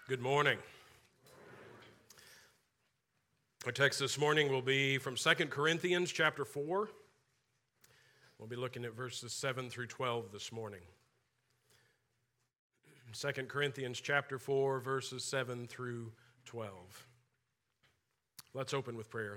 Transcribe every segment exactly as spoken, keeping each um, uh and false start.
Good morning. Our text this morning will be from Second Corinthians chapter four. We'll be looking at verses seven through twelve this morning. Second Corinthians chapter four, verses seven through twelve. Let's open with prayer.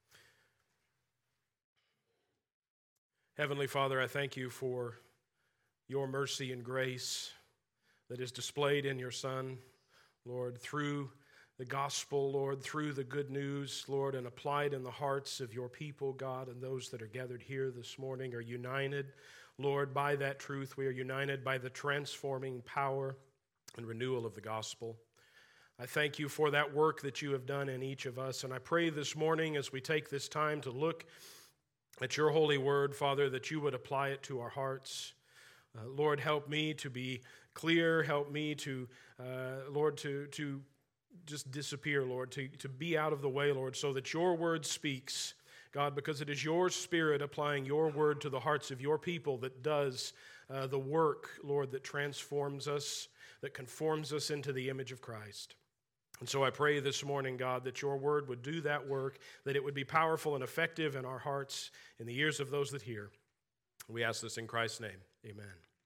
Heavenly Father, I thank you for your mercy and grace that is displayed in your Son, Lord, through the gospel, Lord, through the good news, Lord, and applied in the hearts of your people, God, and those that are gathered here this morning are united, Lord, by that truth. We are united by the transforming power and renewal of the gospel. I thank you for that work that you have done in each of us, and I pray this morning as we take this time to look at your holy word, Father, that you would apply it to our hearts. Uh, Lord, help me to be clear. Help me to, uh, Lord, to, to just disappear, Lord, to, to be out of the way, Lord, so that your word speaks, God, because it is your Spirit applying your word to the hearts of your people that does uh, the work, Lord, that transforms us, that conforms us into the image of Christ. And so I pray this morning, God, that your word would do that work, that it would be powerful and effective in our hearts, in the ears of those that hear. We ask this in Christ's name. Amen.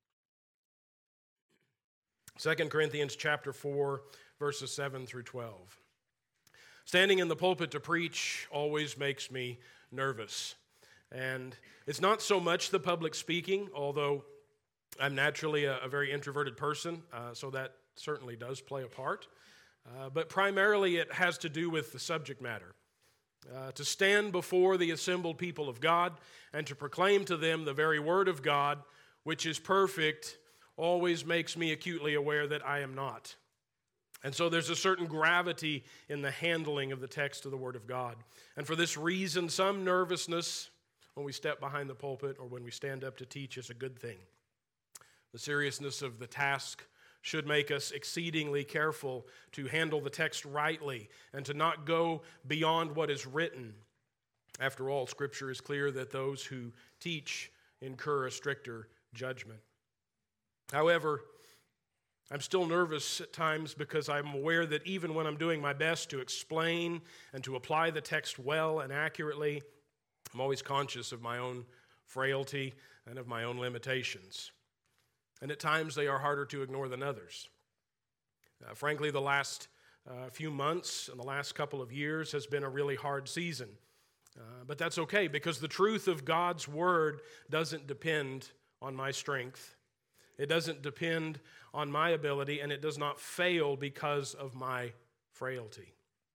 Second Corinthians chapter four, verses seven through twelve. Standing in the pulpit to preach always makes me nervous. And it's not so much the public speaking, although I'm naturally a, a very introverted person, uh, so that certainly does play a part. Uh, but primarily it has to do with the subject matter. Uh, to stand before the assembled people of God and to proclaim to them the very word of God, which is perfect, always makes me acutely aware that I am not. And so there's a certain gravity in the handling of the text of the Word of God. And for this reason, some nervousness when we step behind the pulpit or when we stand up to teach is a good thing. The seriousness of the task should make us exceedingly careful to handle the text rightly and to not go beyond what is written. After all, Scripture is clear that those who teach incur a stricter judgment. However, I'm still nervous at times because I'm aware that even when I'm doing my best to explain and to apply the text well and accurately, I'm always conscious of my own frailty and of my own limitations. And at times they are harder to ignore than others. Uh, frankly, the last uh, few months and the last couple of years has been a really hard season. Uh, but that's okay because the truth of God's word doesn't depend on my strength. It doesn't depend on my ability, and it does not fail because of my frailty.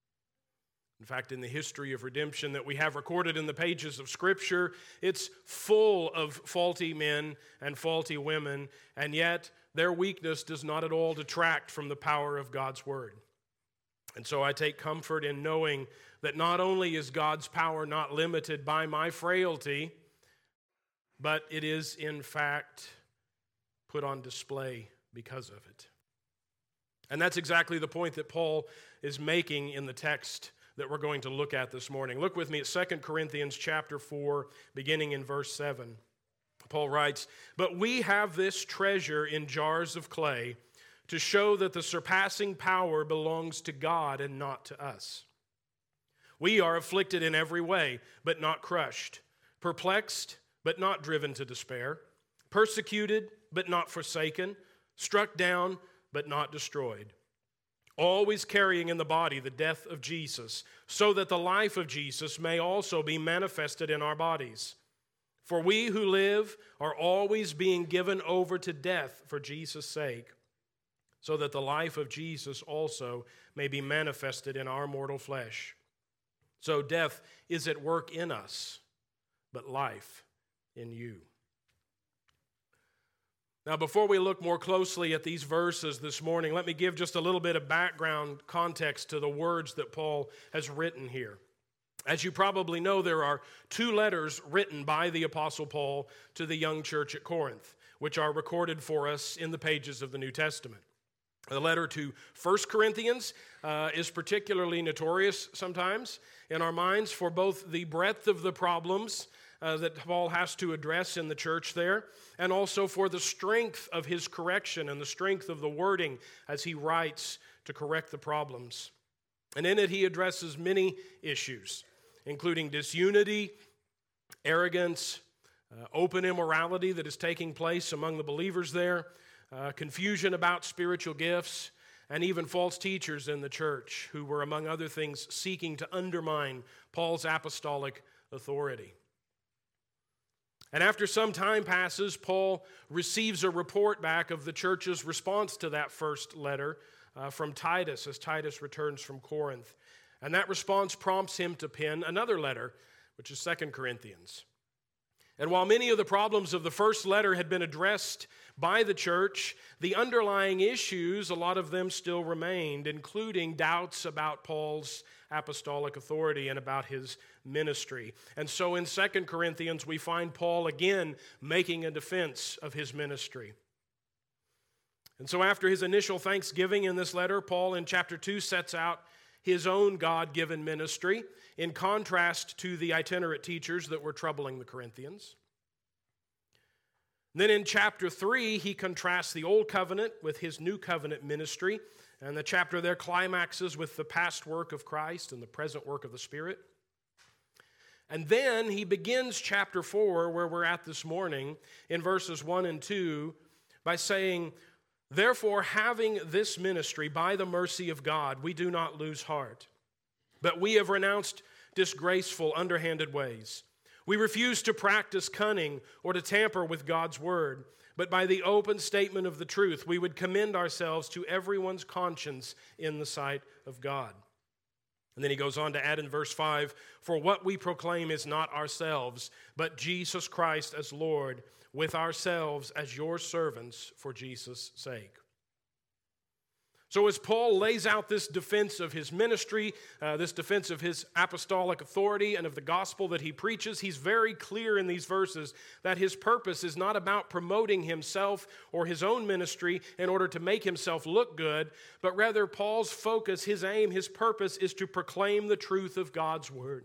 In fact, in the history of redemption that we have recorded in the pages of Scripture, it's full of faulty men and faulty women, and yet their weakness does not at all detract from the power of God's Word. And so I take comfort in knowing that not only is God's power not limited by my frailty, but it is in fact put on display because of it. And that's exactly the point that Paul is making in the text that we're going to look at this morning. Look with me at Second Corinthians chapter four, beginning in verse seven. Paul writes, "But we have this treasure in jars of clay to show that the surpassing power belongs to God and not to us. We are afflicted in every way, but not crushed, perplexed, but not driven to despair, persecuted, but not forsaken, struck down, but not destroyed. Always carrying in the body the death of Jesus, so that the life of Jesus may also be manifested in our bodies. For we who live are always being given over to death for Jesus' sake, so that the life of Jesus also may be manifested in our mortal flesh. So death is at work in us, but life in you." Now, before we look more closely at these verses this morning, let me give just a little bit of background context to the words that Paul has written here. As you probably know, there are two letters written by the Apostle Paul to the young church at Corinth, which are recorded for us in the pages of the New Testament. The letter to First Corinthians uh, is particularly notorious sometimes in our minds for both the breadth of the problems Uh, that Paul has to address in the church there, and also for the strength of his correction and the strength of the wording as he writes to correct the problems. And in it, he addresses many issues, including disunity, arrogance, uh, open immorality that is taking place among the believers there, uh, confusion about spiritual gifts, and even false teachers in the church who were, among other things, seeking to undermine Paul's apostolic authority. And after some time passes, Paul receives a report back of the church's response to that first letter uh, from Titus as Titus returns from Corinth. And that response prompts him to pen another letter, which is Second Corinthians. And while many of the problems of the first letter had been addressed by the church, the underlying issues, a lot of them still remained, including doubts about Paul's apostolic authority and about his ministry. And so in Second Corinthians, we find Paul again making a defense of his ministry. And so after his initial thanksgiving in this letter, Paul in chapter two sets out his own God-given ministry in contrast to the itinerant teachers that were troubling the Corinthians. Then in chapter three, he contrasts the old covenant with his new covenant ministry, and the chapter there climaxes with the past work of Christ and the present work of the Spirit. And then he begins chapter four, where we're at this morning, in verses one and two, by saying, "Therefore, having this ministry by the mercy of God, we do not lose heart. But we have renounced disgraceful, underhanded ways. We refuse to practice cunning or to tamper with God's word, but by the open statement of the truth, we would commend ourselves to everyone's conscience in the sight of God." And then he goes on to add in verse five, "For what we proclaim is not ourselves, but Jesus Christ as Lord, with ourselves as your servants for Jesus' sake." So as Paul lays out this defense of his ministry, uh, this defense of his apostolic authority and of the gospel that he preaches, he's very clear in these verses that his purpose is not about promoting himself or his own ministry in order to make himself look good, but rather Paul's focus, his aim, his purpose is to proclaim the truth of God's word.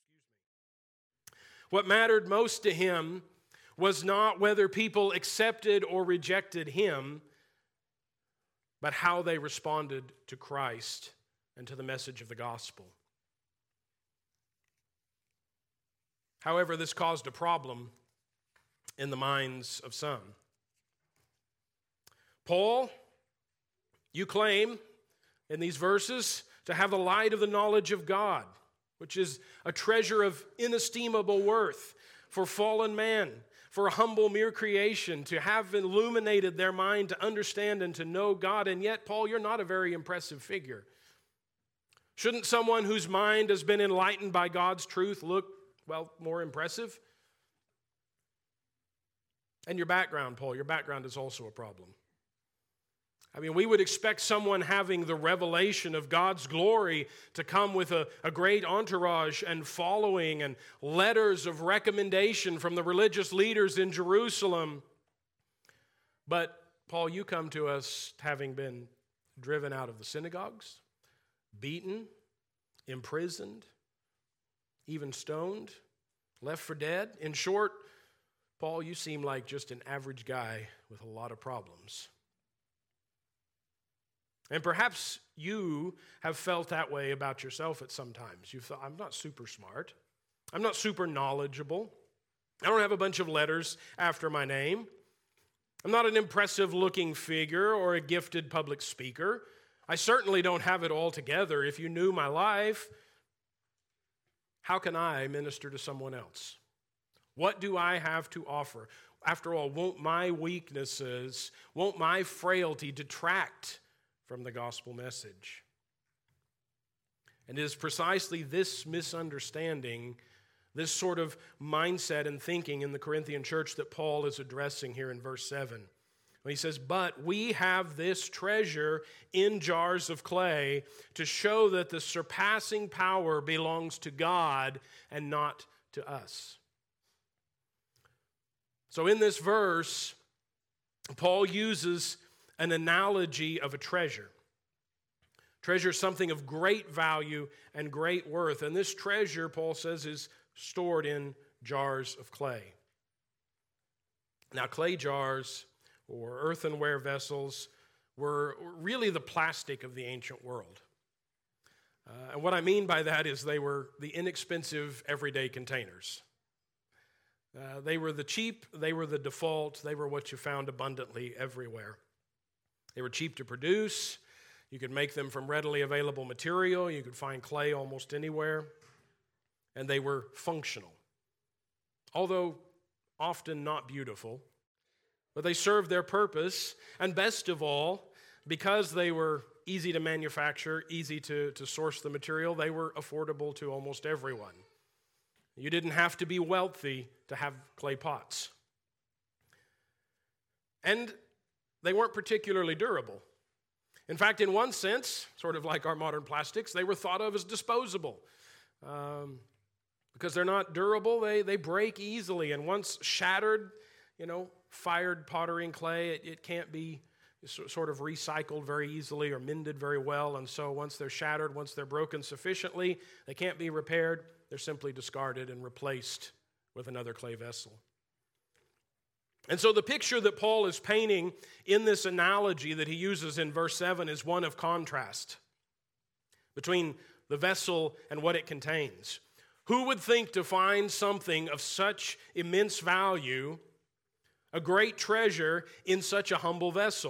What mattered most to him was not whether people accepted or rejected him, but how they responded to Christ and to the message of the gospel. However, this caused a problem in the minds of some. Paul, you claim in these verses to have the light of the knowledge of God, which is a treasure of inestimable worth for fallen man, for a humble mere creation, to have illuminated their mind to understand and to know God. And yet, Paul, you're not a very impressive figure. Shouldn't someone whose mind has been enlightened by God's truth look, well, more impressive? And your background, Paul, your background is also a problem. I mean, we would expect someone having the revelation of God's glory to come with a, a great entourage and following and letters of recommendation from the religious leaders in Jerusalem. But, Paul, you come to us having been driven out of the synagogues, beaten, imprisoned, even stoned, left for dead. In short, Paul, you seem like just an average guy with a lot of problems. And perhaps you have felt that way about yourself at some times. You've thought, I'm not super smart. I'm not super knowledgeable. I don't have a bunch of letters after my name. I'm not an impressive looking figure or a gifted public speaker. I certainly don't have it all together. If you knew my life, how can I minister to someone else? What do I have to offer? After all, won't my weaknesses, won't my frailty detract from the gospel message? And it is precisely this misunderstanding, this sort of mindset and thinking in the Corinthian church that Paul is addressing here in verse seven. When he says, "But we have this treasure in jars of clay to show that the surpassing power belongs to God and not to us." So in this verse, Paul uses an analogy of a treasure. Treasure is something of great value and great worth. And this treasure, Paul says, is stored in jars of clay. Now, clay jars or earthenware vessels were really the plastic of the ancient world. Uh, and what I mean by that is they were the inexpensive everyday containers. Uh, they were the cheap, they were the default, they were what you found abundantly everywhere. They were cheap to produce. You could make them from readily available material. You could find clay almost anywhere. And they were functional. Although often not beautiful, but they served their purpose. And best of all, because they were easy to manufacture, easy to, to source the material, they were affordable to almost everyone. You didn't have to be wealthy to have clay pots. And they weren't particularly durable. In fact, in one sense, sort of like our modern plastics, they were thought of as disposable. Um, because they're not durable, they, they break easily. And once shattered, you know, fired pottery and clay, it, it can't be sort of recycled very easily or mended very well. And so once they're shattered, once they're broken sufficiently, they can't be repaired. They're simply discarded and replaced with another clay vessel. And so the picture that Paul is painting in this analogy that he uses in verse seven is one of contrast between the vessel and what it contains. Who would think to find something of such immense value, a great treasure, in such a humble vessel?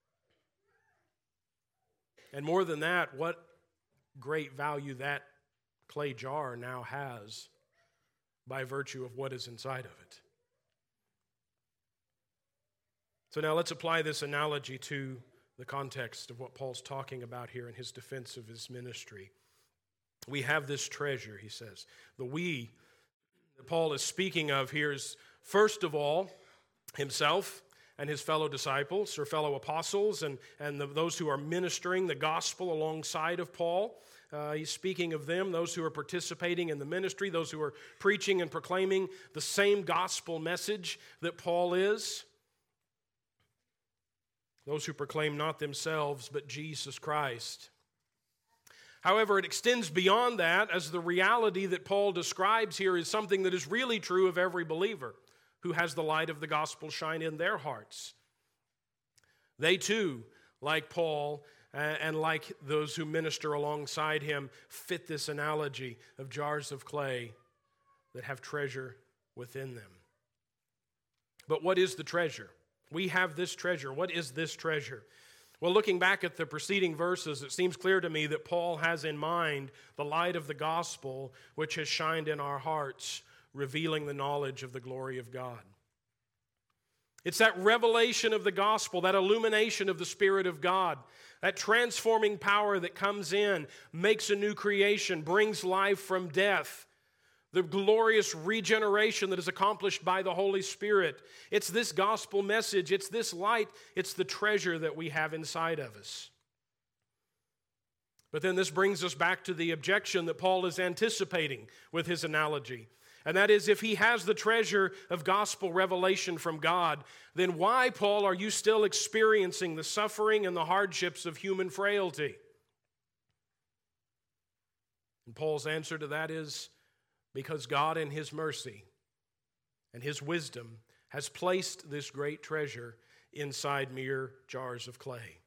And more than that, what great value that clay jar now has by virtue of what is inside of it. So now let's apply this analogy to the context of what Paul's talking about here in his defense of his ministry. We have this treasure, he says. The we that Paul is speaking of here is, first of all, himself and his fellow disciples or fellow apostles and, and the, those who are ministering the gospel alongside of Paul. Uh, he's speaking of them, those who are participating in the ministry, those who are preaching and proclaiming the same gospel message that Paul is. Those who proclaim not themselves, but Jesus Christ. However, it extends beyond that, as the reality that Paul describes here is something that is really true of every believer who has the light of the gospel shine in their hearts. They too, like Paul and like those who minister alongside him, fit this analogy of jars of clay that have treasure within them. But what is the treasure? We have this treasure. What is this treasure? Well, looking back at the preceding verses, it seems clear to me that Paul has in mind the light of the gospel which has shined in our hearts, revealing the knowledge of the glory of God. It's that revelation of the gospel, that illumination of the Spirit of God, that transforming power that comes in, makes a new creation, brings life from death. The glorious regeneration that is accomplished by the Holy Spirit. It's this gospel message, it's this light, it's the treasure that we have inside of us. But then this brings us back to the objection that Paul is anticipating with his analogy. And that is, if he has the treasure of gospel revelation from God, then why, Paul, are you still experiencing the suffering and the hardships of human frailty? And Paul's answer to that is, because God in his mercy and his wisdom has placed this great treasure inside mere jars of clay.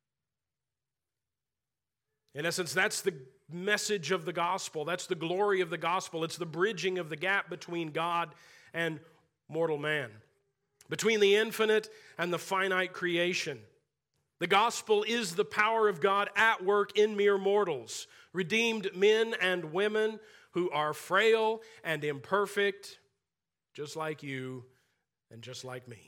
In essence, that's the message of the gospel. That's the glory of the gospel. It's the bridging of the gap between God and mortal man, between the infinite and the finite creation. The gospel is the power of God at work in mere mortals, redeemed men and women who are frail and imperfect, just like you and just like me.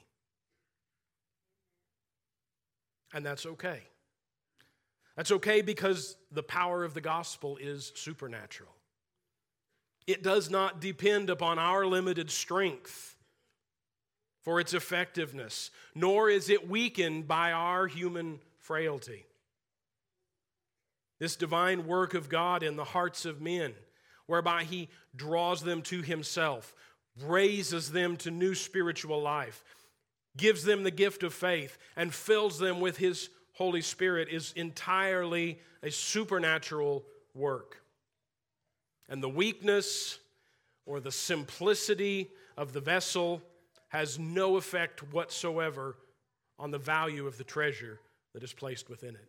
And that's okay. That's okay because the power of the gospel is supernatural. It does not depend upon our limited strength for its effectiveness, nor is it weakened by our human frailty. This divine work of God in the hearts of men, whereby he draws them to himself, raises them to new spiritual life, gives them the gift of faith, and fills them with his Holy Spirit, is entirely a supernatural work. And the weakness or the simplicity of the vessel has no effect whatsoever on the value of the treasure that is placed within it.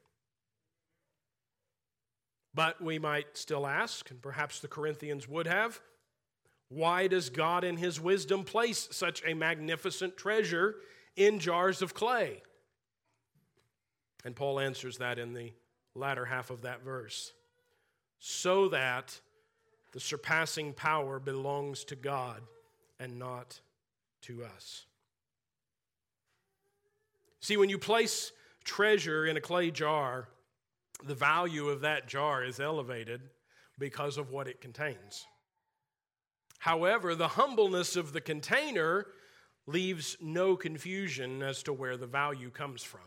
But we might still ask, and perhaps the Corinthians would have, why does God in his wisdom place such a magnificent treasure in jars of clay? And Paul answers that in the latter half of that verse. So that the surpassing power belongs to God and not to us. See, when you place treasure in a clay jar, the value of that jar is elevated because of what it contains. However, the humbleness of the container leaves no confusion as to where the value comes from.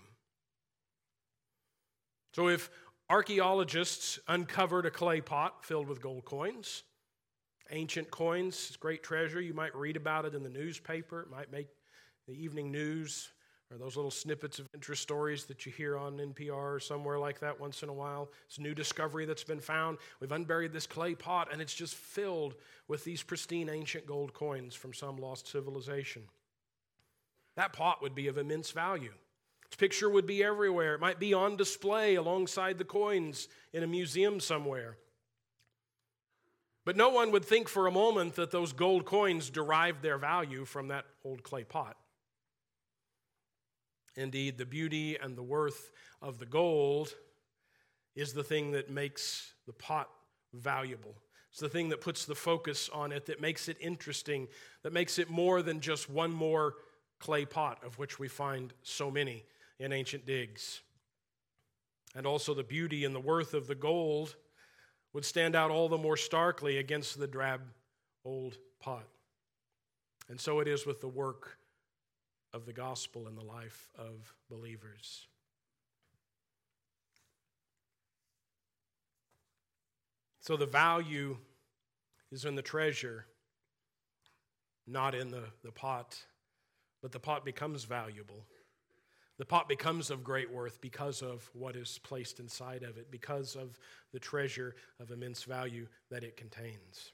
So if archaeologists uncovered a clay pot filled with gold coins, ancient coins, great treasure, you might read about it in the newspaper, it might make the evening news, or those little snippets of interest stories that you hear on N P R or somewhere like that once in a while. It's a new discovery that's been found. We've unburied this clay pot, and it's just filled with these pristine ancient gold coins from some lost civilization. That pot would be of immense value. Its picture would be everywhere. It might be on display alongside the coins in a museum somewhere. But no one would think for a moment that those gold coins derived their value from that old clay pot. Indeed, the beauty and the worth of the gold is the thing that makes the pot valuable. It's the thing that puts the focus on it, that makes it interesting, that makes it more than just one more clay pot, of which we find so many in ancient digs. And also the beauty and the worth of the gold would stand out all the more starkly against the drab old pot. And so it is with the work of the gospel in the life of believers. So the value is in the treasure, not in the, the pot, but the pot becomes valuable. The pot becomes of great worth because of what is placed inside of it, because of the treasure of immense value that it contains.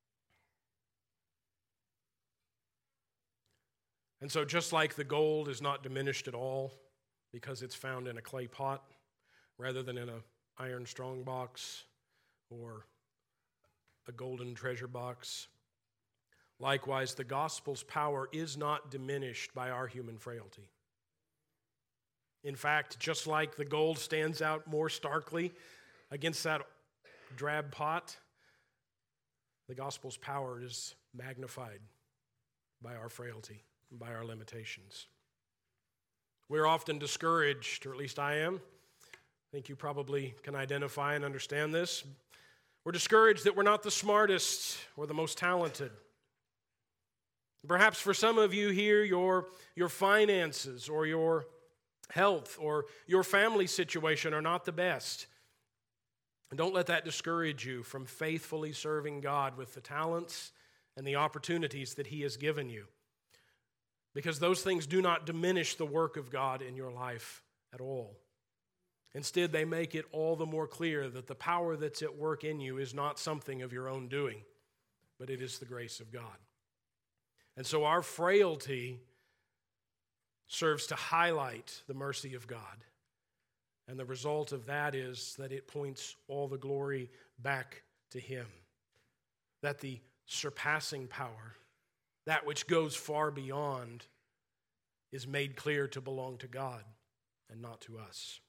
And so just like the gold is not diminished at all because it's found in a clay pot rather than in an iron strong box or a golden treasure box, likewise the gospel's power is not diminished by our human frailty. In fact, just like the gold stands out more starkly against that drab pot, the gospel's power is magnified by our frailty, by our limitations. We're often discouraged, or at least I am. I think you probably can identify and understand this. We're discouraged that we're not the smartest or the most talented. Perhaps for some of you here, your, your finances or your health or your family situation are not the best. And don't let that discourage you from faithfully serving God with the talents and the opportunities that He has given you. Because those things do not diminish the work of God in your life at all. Instead, they make it all the more clear that the power that's at work in you is not something of your own doing, but it is the grace of God. And so our frailty serves to highlight the mercy of God. And the result of that is that it points all the glory back to Him. That the surpassing power, that which goes far beyond, is made clear to belong to God and not to us.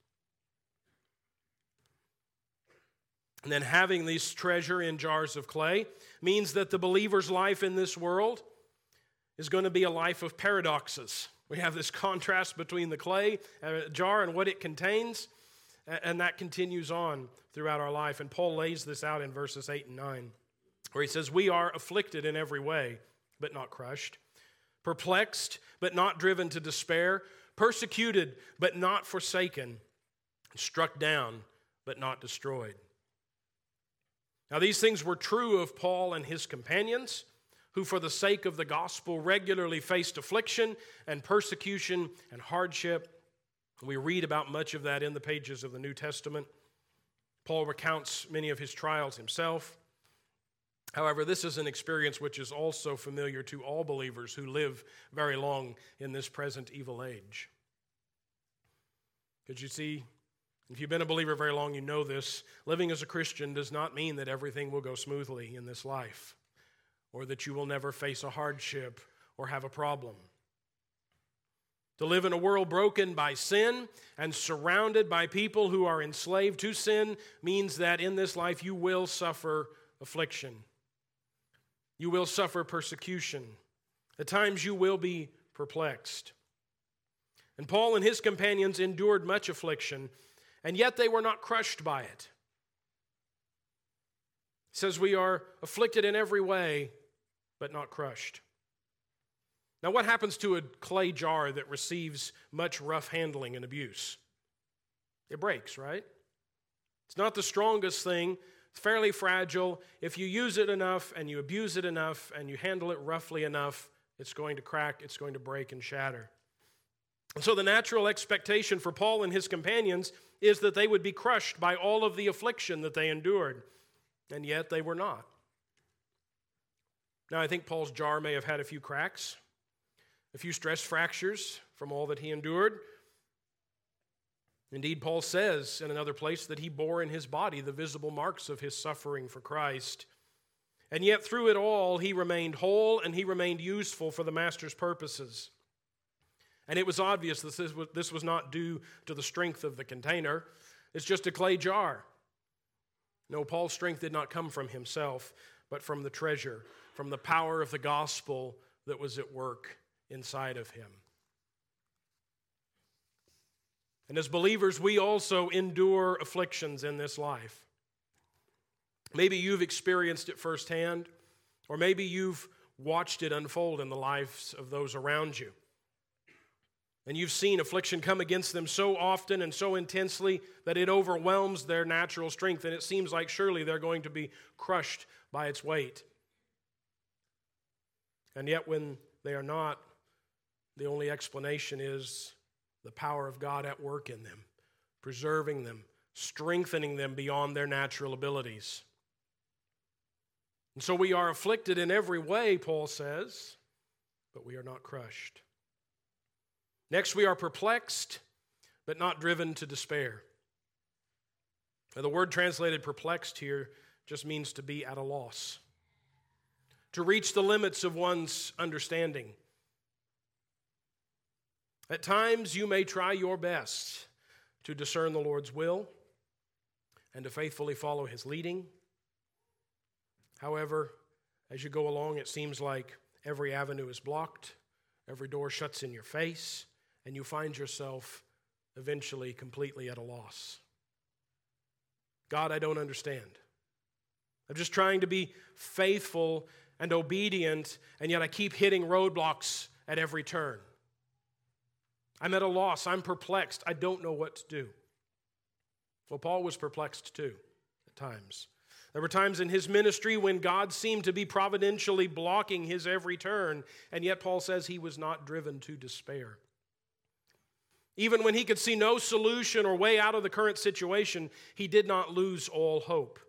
And then having this treasure in jars of clay means that the believer's life in this world is going to be a life of paradoxes. We have this contrast between the clay jar and what it contains, and that continues on throughout our life. And Paul lays this out in verses eight and nine, where he says, "We are afflicted in every way, but not crushed, perplexed, but not driven to despair, persecuted, but not forsaken, struck down, but not destroyed." Now, these things were true of Paul and his companions, who for the sake of the gospel regularly faced affliction and persecution and hardship. We read about much of that in the pages of the New Testament. Paul recounts many of his trials himself. However, this is an experience which is also familiar to all believers who live very long in this present evil age. Because you see, if you've been a believer very long, you know this. Living as a Christian does not mean that everything will go smoothly in this life, or that you will never face a hardship or have a problem. To live in a world broken by sin and surrounded by people who are enslaved to sin means that in this life you will suffer affliction. You will suffer persecution. At times you will be perplexed. And Paul and his companions endured much affliction, and yet they were not crushed by it. It says we are afflicted in every way, but not crushed. Now, what happens to a clay jar that receives much rough handling and abuse? It breaks, right? It's not the strongest thing. It's fairly fragile. If you use it enough and you abuse it enough and you handle it roughly enough, it's going to crack, it's going to break and shatter. And so the natural expectation for Paul and his companions is that they would be crushed by all of the affliction that they endured, and yet they were not. Now, I think Paul's jar may have had a few cracks, a few stress fractures from all that he endured. Indeed, Paul says in another place that he bore in his body the visible marks of his suffering for Christ. And yet through it all, he remained whole and he remained useful for the Master's purposes. And it was obvious that this was, this was not due to the strength of the container. It's just a clay jar. No, Paul's strength did not come from himself, but from the treasure, from the power of the gospel that was at work inside of him. And as believers, we also endure afflictions in this life. Maybe you've experienced it firsthand, or maybe you've watched it unfold in the lives of those around you. And you've seen affliction come against them so often and so intensely that it overwhelms their natural strength, and it seems like surely they're going to be crushed by its weight. And yet when they are not, the only explanation is the power of God at work in them, preserving them, strengthening them beyond their natural abilities. And so we are afflicted in every way, Paul says, but we are not crushed. Next, we are perplexed, but not driven to despair. Now, the word translated perplexed here just means to be at a loss, to reach the limits of one's understanding. At times, you may try your best to discern the Lord's will and to faithfully follow His leading. However, as you go along, it seems like every avenue is blocked, every door shuts in your face, and you find yourself eventually completely at a loss. God, I don't understand. I'm just trying to be faithful and obedient, and yet I keep hitting roadblocks at every turn. I'm at a loss. I'm perplexed. I don't know what to do. Well, Paul was perplexed too, at times. There were times in his ministry when God seemed to be providentially blocking his every turn, and yet Paul says he was not driven to despair. Even when he could see no solution or way out of the current situation, he did not lose all hope.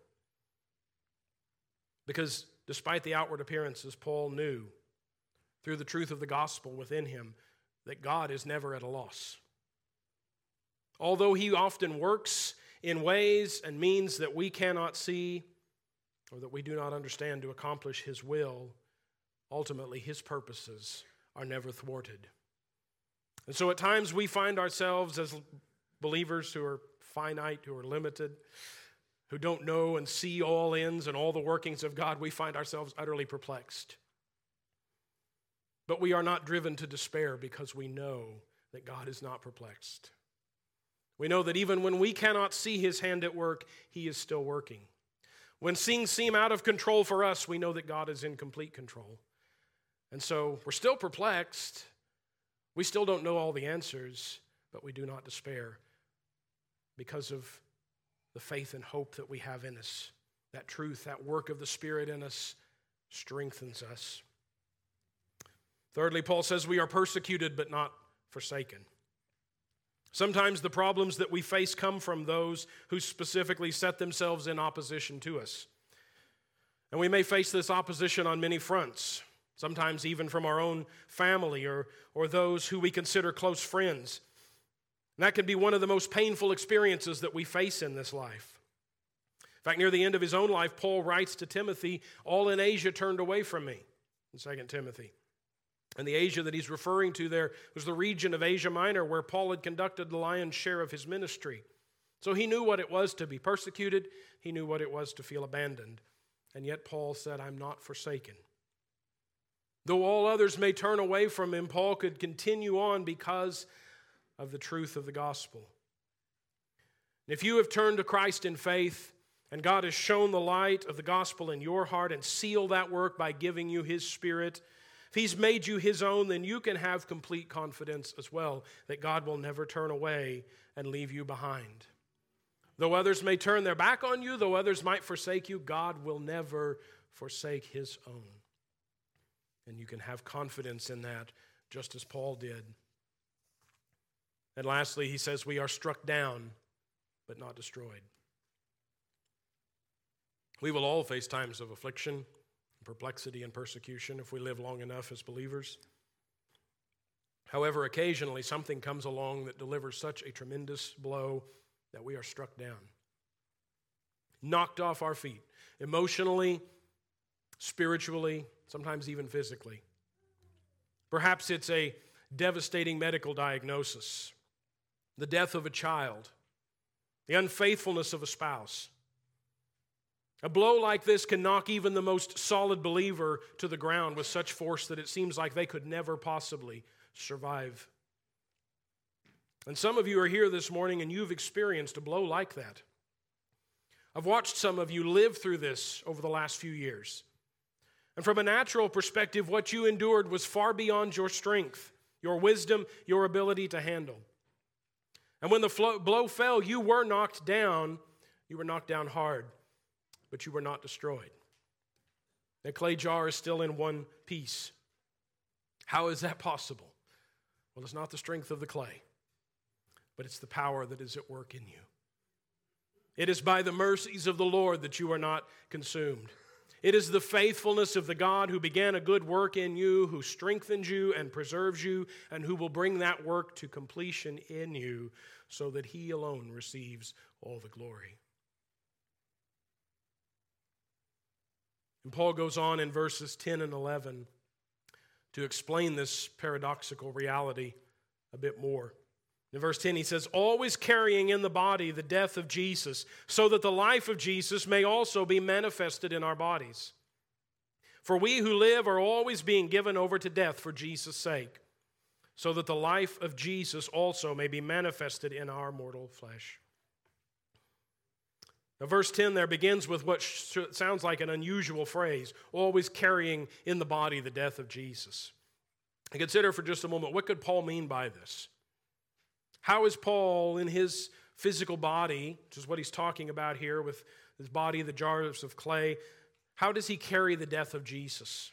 Because despite the outward appearances, Paul knew through the truth of the gospel within him that God is never at a loss. Although he often works in ways and means that we cannot see or that we do not understand to accomplish his will, ultimately his purposes are never thwarted. And so at times we find ourselves as believers who are finite, who are limited, who don't know and see all ends and all the workings of God, we find ourselves utterly perplexed. But we are not driven to despair because we know that God is not perplexed. We know that even when we cannot see his hand at work, he is still working. When things seem out of control for us, we know that God is in complete control. And so we're still perplexed. We still don't know all the answers, but we do not despair because of the faith and hope that we have in us. That truth, that work of the Spirit in us strengthens us. Thirdly, Paul says we are persecuted but not forsaken. Sometimes the problems that we face come from those who specifically set themselves in opposition to us. And we may face this opposition on many fronts, sometimes even from our own family or, or those who we consider close friends. And that can be one of the most painful experiences that we face in this life. In fact, near the end of his own life, Paul writes to Timothy, all in Asia turned away from me, in Second Timothy. And the Asia that he's referring to there was the region of Asia Minor where Paul had conducted the lion's share of his ministry. So he knew what it was to be persecuted. He knew what it was to feel abandoned. And yet Paul said, I'm not forsaken. Though all others may turn away from him, Paul could continue on because of the truth of the gospel. And if you have turned to Christ in faith, and God has shown the light of the gospel in your heart and sealed that work by giving you His Spirit, if He's made you His own, then you can have complete confidence as well that God will never turn away and leave you behind. Though others may turn their back on you, though others might forsake you, God will never forsake His own. And you can have confidence in that, just as Paul did. And lastly, he says, we are struck down, but not destroyed. We will all face times of affliction, perplexity, and persecution if we live long enough as believers. However, occasionally something comes along that delivers such a tremendous blow that we are struck down, knocked off our feet, emotionally, spiritually, sometimes even physically. Perhaps it's a devastating medical diagnosis, the death of a child, the unfaithfulness of a spouse. A blow like this can knock even the most solid believer to the ground with such force that it seems like they could never possibly survive. And some of you are here this morning and you've experienced a blow like that. I've watched some of you live through this over the last few years. And from a natural perspective, what you endured was far beyond your strength, your wisdom, your ability to handle. And when the flow, blow fell, you were knocked down. You were knocked down hard, but you were not destroyed. The clay jar is still in one piece. How is that possible? Well, it's not the strength of the clay, but it's the power that is at work in you. It is by the mercies of the Lord that you are not consumed. It is the faithfulness of the God who began a good work in you, who strengthens you and preserves you, and who will bring that work to completion in you so that He alone receives all the glory. And Paul goes on in verses ten and eleven to explain this paradoxical reality a bit more. In verse ten, he says, always carrying in the body the death of Jesus, so that the life of Jesus may also be manifested in our bodies. For we who live are always being given over to death for Jesus' sake, so that the life of Jesus also may be manifested in our mortal flesh. Now, verse ten there begins with what sounds like an unusual phrase, always carrying in the body the death of Jesus. And consider for just a moment, what could Paul mean by this? How is Paul in his physical body, which is what he's talking about here with his body, the jars of clay, how does he carry the death of Jesus?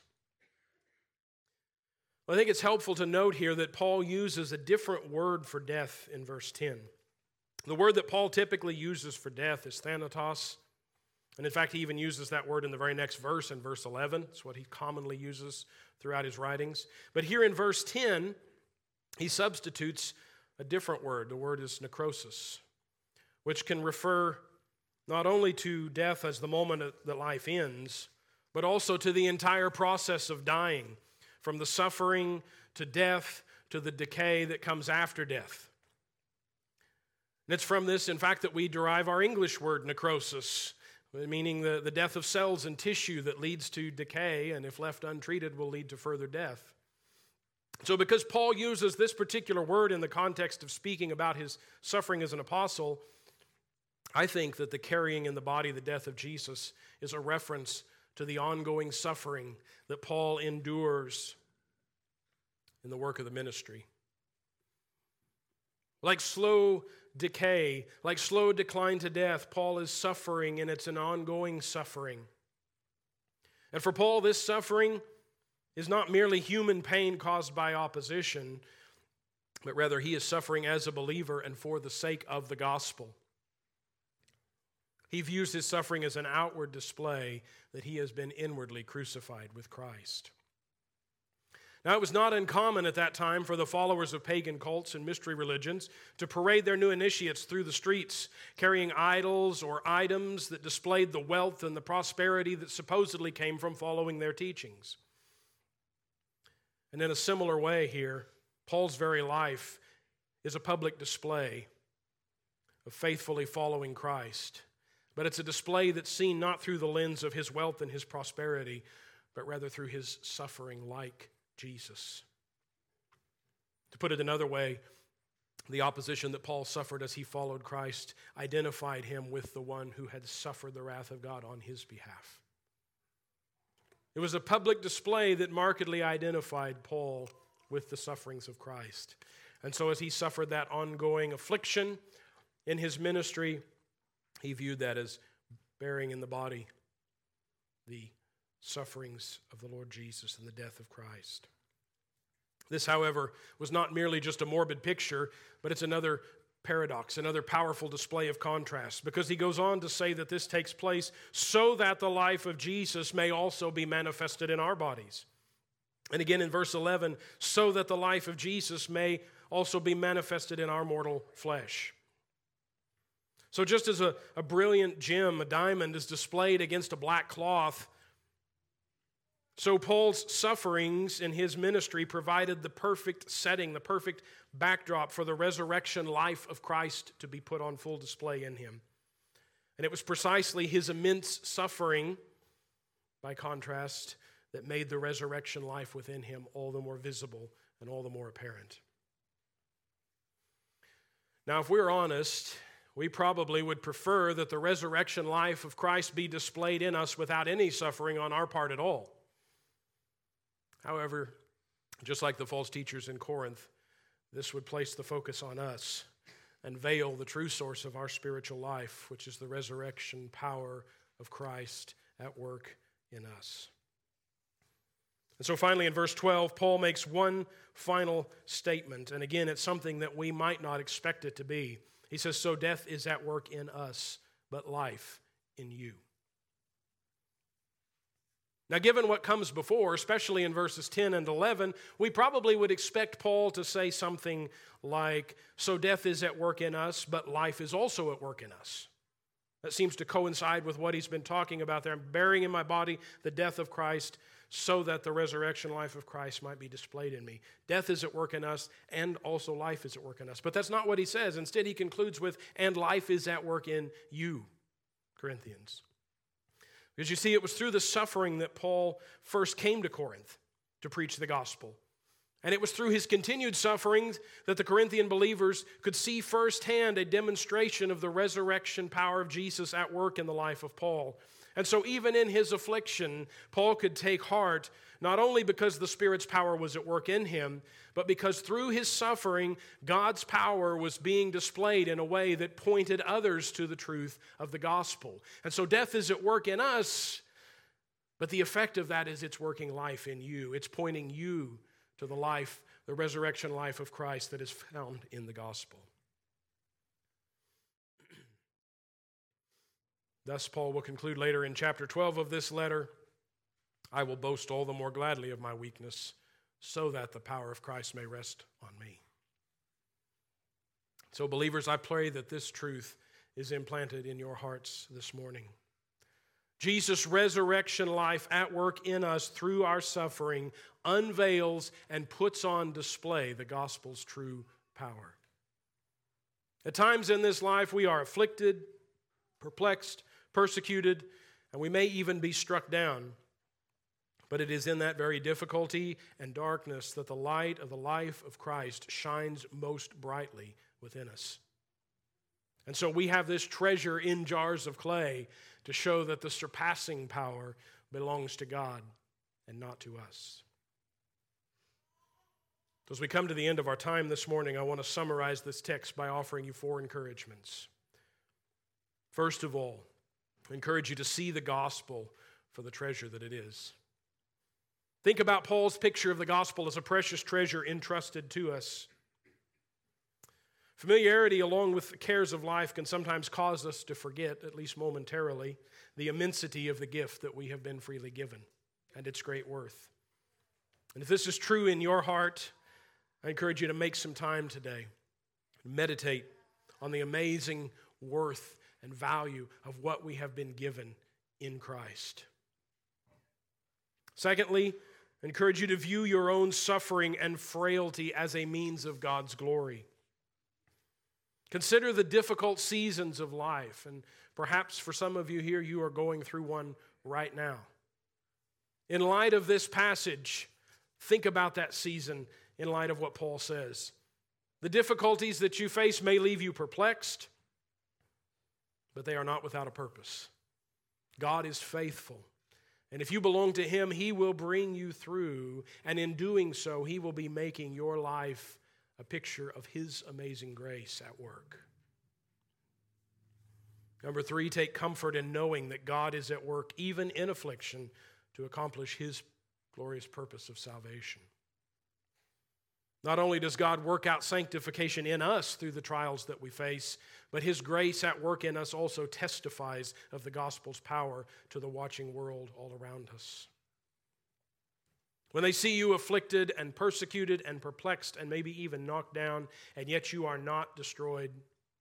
Well, I think it's helpful to note here that Paul uses a different word for death in verse ten. The word that Paul typically uses for death is thanatos. And in fact, he even uses that word in the very next verse, in verse eleven. It's what he commonly uses throughout his writings. But here in verse ten, he substitutes a different word. The word is necrosis, which can refer not only to death as the moment that life ends, but also to the entire process of dying, from the suffering to death to the decay that comes after death. And it's from this, in fact, that we derive our English word necrosis, meaning the, the death of cells and tissue that leads to decay, and if left untreated will lead to further death. So because Paul uses this particular word in the context of speaking about his suffering as an apostle, I think that the carrying in the body the death of Jesus is a reference to the ongoing suffering that Paul endures in the work of the ministry. Like slow decay, like slow decline to death, Paul is suffering, and it's an ongoing suffering. And for Paul, this suffering is not merely human pain caused by opposition, but rather he is suffering as a believer and for the sake of the gospel. He views his suffering as an outward display that he has been inwardly crucified with Christ. Now, it was not uncommon at that time for the followers of pagan cults and mystery religions to parade their new initiates through the streets, carrying idols or items that displayed the wealth and the prosperity that supposedly came from following their teachings. And in a similar way here, Paul's very life is a public display of faithfully following Christ. But it's a display that's seen not through the lens of his wealth and his prosperity, but rather through his suffering like Jesus. To put it another way, the opposition that Paul suffered as he followed Christ identified him with the one who had suffered the wrath of God on his behalf. It was a public display that markedly identified Paul with the sufferings of Christ. And so as he suffered that ongoing affliction in his ministry, he viewed that as bearing in the body the sufferings of the Lord Jesus and the death of Christ. This, however, was not merely just a morbid picture, but it's another paradox, another powerful display of contrast, because he goes on to say that this takes place so that the life of Jesus may also be manifested in our bodies. And again in verse eleven, so that the life of Jesus may also be manifested in our mortal flesh. So just as a, a brilliant gem, a diamond, is displayed against a black cloth, so Paul's sufferings in his ministry provided the perfect setting, the perfect backdrop for the resurrection life of Christ to be put on full display in him. And it was precisely his immense suffering, by contrast, that made the resurrection life within him all the more visible and all the more apparent. Now, if we're honest, we probably would prefer that the resurrection life of Christ be displayed in us without any suffering on our part at all. However, just like the false teachers in Corinth, this would place the focus on us and veil the true source of our spiritual life, which is the resurrection power of Christ at work in us. And so finally in verse twelve, Paul makes one final statement. And again, it's something that we might not expect it to be. He says, so death is at work in us, but life in you. Now, given what comes before, especially in verses ten and eleven, we probably would expect Paul to say something like, so death is at work in us, but life is also at work in us. That seems to coincide with what he's been talking about there. I'm bearing in my body the death of Christ so that the resurrection life of Christ might be displayed in me. Death is at work in us, and also life is at work in us. But that's not what he says. Instead, he concludes with, and life is at work in you, Corinthians. Because you see, it was through the suffering that Paul first came to Corinth to preach the gospel. And it was through his continued sufferings that the Corinthian believers could see firsthand a demonstration of the resurrection power of Jesus at work in the life of Paul. And so even in his affliction, Paul could take heart, not only because the Spirit's power was at work in him, but because through his suffering, God's power was being displayed in a way that pointed others to the truth of the gospel. And so death is at work in us, but the effect of that is it's working life in you. It's pointing you to the life, the resurrection life of Christ that is found in the gospel. Thus, Paul will conclude later in chapter twelve of this letter, I will boast all the more gladly of my weakness, so that the power of Christ may rest on me. So, believers, I pray that this truth is implanted in your hearts this morning. Jesus' resurrection life at work in us through our suffering unveils and puts on display the gospel's true power. At times in this life, we are afflicted, perplexed, persecuted, and we may even be struck down. But it is in that very difficulty and darkness that the light of the life of Christ shines most brightly within us. And so we have this treasure in jars of clay to show that the surpassing power belongs to God and not to us. So as we come to the end of our time this morning, I want to summarize this text by offering you four encouragements. First of all, I encourage you to see the gospel for the treasure that it is. Think about Paul's picture of the gospel as a precious treasure entrusted to us. Familiarity, along with the cares of life, can sometimes cause us to forget, at least momentarily, the immensity of the gift that we have been freely given and its great worth. And if this is true in your heart, I encourage you to make some time today. Meditate on the amazing worth and value of what we have been given in Christ. Secondly, I encourage you to view your own suffering and frailty as a means of God's glory. Consider the difficult seasons of life, and perhaps for some of you here, you are going through one right now. In light of this passage, think about that season in light of what Paul says. The difficulties that you face may leave you perplexed, but they are not without a purpose. God is faithful. And if you belong to Him, He will bring you through. And in doing so, He will be making your life a picture of His amazing grace at work. Number three, take comfort in knowing that God is at work, even in affliction, to accomplish His glorious purpose of salvation. Not only does God work out sanctification in us through the trials that we face, but His grace at work in us also testifies of the gospel's power to the watching world all around us. When they see you afflicted and persecuted and perplexed and maybe even knocked down, and yet you are not destroyed,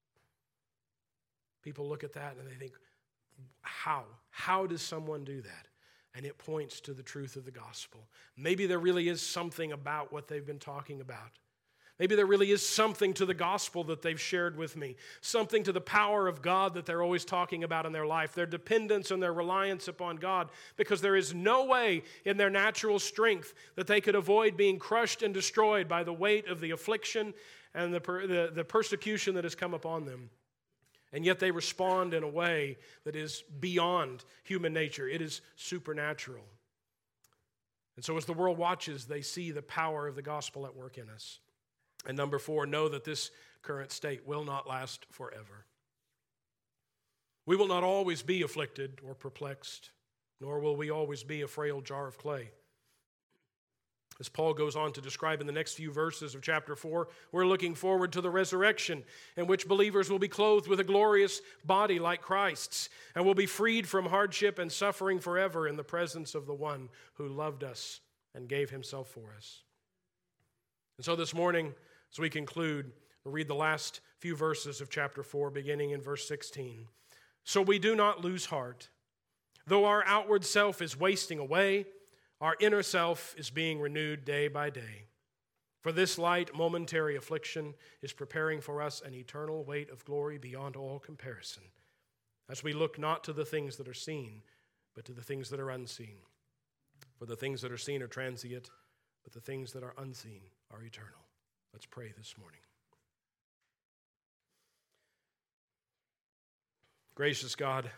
people look at that and they think, how? How does someone do that? And it points to the truth of the gospel. Maybe there really is something about what they've been talking about. Maybe there really is something to the gospel that they've shared with me, something to the power of God that they're always talking about in their life, their dependence and their reliance upon God, because there is no way in their natural strength that they could avoid being crushed and destroyed by the weight of the affliction and the, per, the, the persecution that has come upon them. And yet they respond in a way that is beyond human nature. It is supernatural. And so as the world watches, they see the power of the gospel at work in us. And number four, know that this current state will not last forever. We will not always be afflicted or perplexed, nor will we always be a frail jar of clay. As Paul goes on to describe in the next few verses of chapter four, we're looking forward to the resurrection in which believers will be clothed with a glorious body like Christ's and will be freed from hardship and suffering forever in the presence of the one who loved us and gave Himself for us. And so this morning, as we conclude, we'll read the last few verses of chapter four, beginning in verse sixteen. So we do not lose heart. Though our outward self is wasting away, our inner self is being renewed day by day. For this light, momentary affliction is preparing for us an eternal weight of glory beyond all comparison, as we look not to the things that are seen, but to the things that are unseen. For the things that are seen are transient, but the things that are unseen are eternal. Let's pray this morning. Gracious God,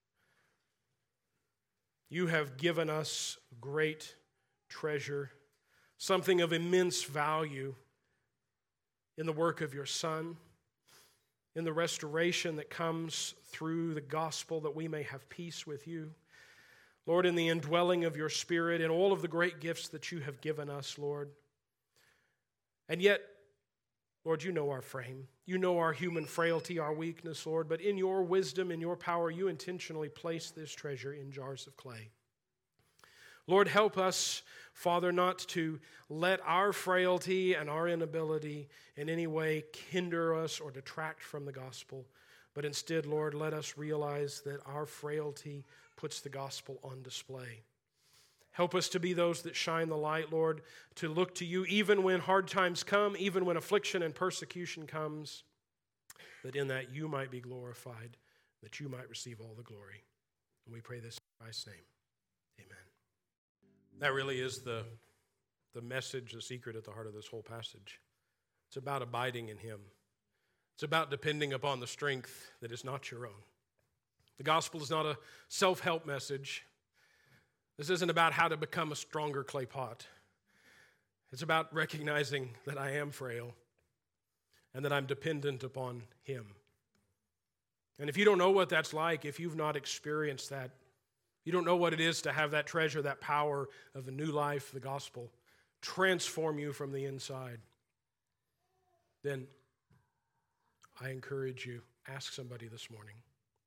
You have given us great treasure, something of immense value in the work of Your Son, in the restoration that comes through the gospel that we may have peace with You. Lord, in the indwelling of Your Spirit, in all of the great gifts that You have given us, Lord. And yet, Lord, You know our frame. You know our human frailty, our weakness, Lord. But in Your wisdom, in Your power, You intentionally place this treasure in jars of clay. Lord, help us, Father, not to let our frailty and our inability in any way hinder us or detract from the gospel. But instead, Lord, let us realize that our frailty puts the gospel on display. Help us to be those that shine the light, Lord, to look to You even when hard times come, even when affliction and persecution comes, that in that You might be glorified, that You might receive all the glory. And we pray this in Christ's name. Amen. That really is the, the message, the secret at the heart of this whole passage. It's about abiding in Him. It's about depending upon the strength that is not your own. The gospel is not a self-help message. This isn't about how to become a stronger clay pot. It's about recognizing that I am frail and that I'm dependent upon Him. And if you don't know what that's like, if you've not experienced that, you don't know what it is to have that treasure, that power of a new life, the gospel, transform you from the inside, then I encourage you, ask somebody this morning.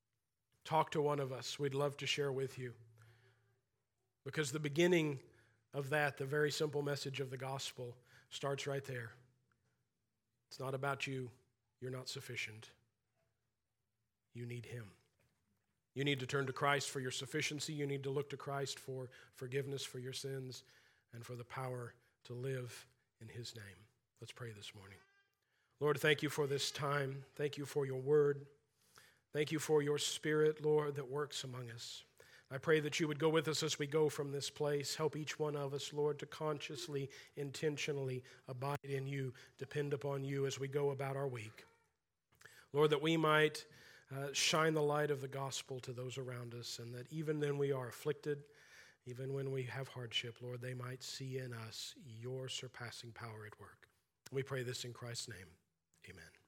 Talk to one of us. We'd love to share with you. Because the beginning of that, the very simple message of the gospel starts right there. It's not about you. You're not sufficient. You need him. You need to turn to Christ for your sufficiency. You need to look to Christ for forgiveness for your sins and for the power to live in his name. Let's pray this morning. Lord, thank you for this time. Thank you for your word. Thank you for your Spirit, Lord, that works among us. I pray that you would go with us as we go from this place. Help each one of us, Lord, to consciously, intentionally abide in you, depend upon you as we go about our week. Lord, that we might uh, shine the light of the gospel to those around us, and that even when we are afflicted, even when we have hardship, Lord, they might see in us your surpassing power at work. We pray this in Christ's name. Amen.